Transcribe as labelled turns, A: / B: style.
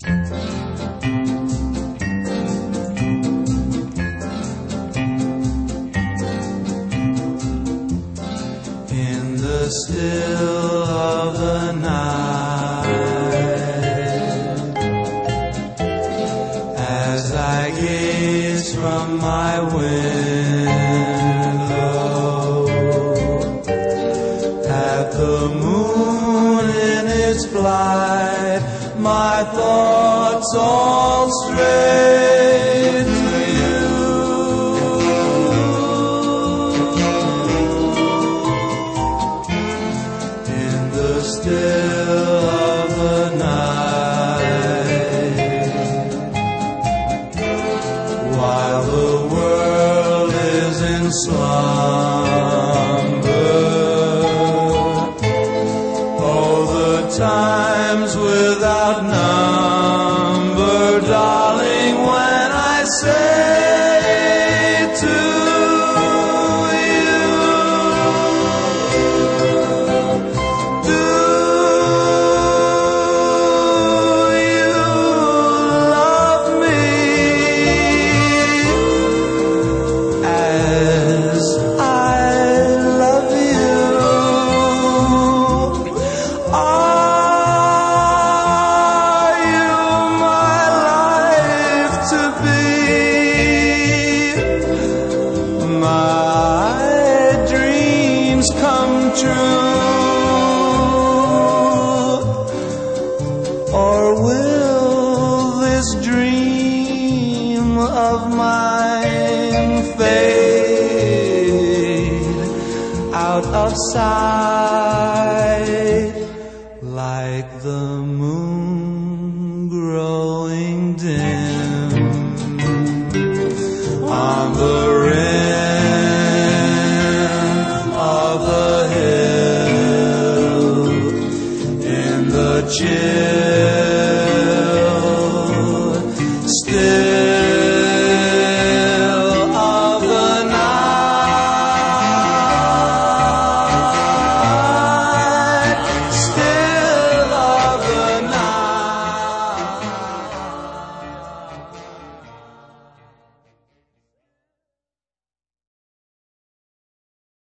A: In the still of the night, as I gaze from my window at the moon in its flight, my thoughts all stray to you. In the still of the night, while the world is in slumber, oh, the times without number, darling, when I say to you, do you love me as I love you? Are you my life to be, my dreams come true, or will this dream of mine fade out of sight like the moon growing dim?